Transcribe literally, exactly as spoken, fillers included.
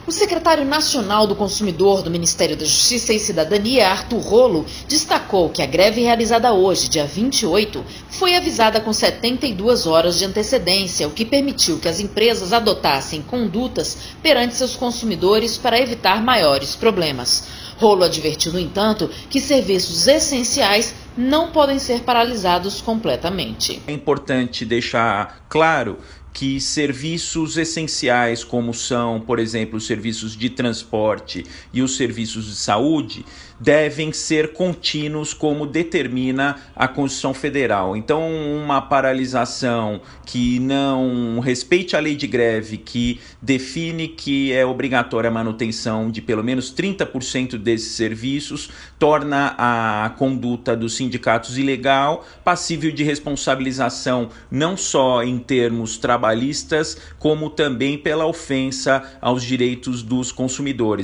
O secretário nacional do Consumidor do Ministério da Justiça e Cidadania, Arthur Rolo, destacou que a greve realizada hoje, dia vinte e oito, foi avisada com setenta e duas horas de antecedência, o que permitiu que as empresas adotassem condutas perante seus consumidores para evitar maiores problemas. Rolo advertiu, no entanto, que serviços essenciais não podem ser paralisados completamente. É importante deixar claro que serviços essenciais, como são, por exemplo, os serviços de transporte e os serviços de saúde, devem ser contínuos, como determina a Constituição Federal. Então, uma paralisação que não respeite a lei de greve, que define que é obrigatória a manutenção de pelo menos trinta por cento desses serviços, torna a conduta dos sindicatos ilegal, passível de responsabilização não só em termos trabalhistas, como também pela ofensa aos direitos dos consumidores.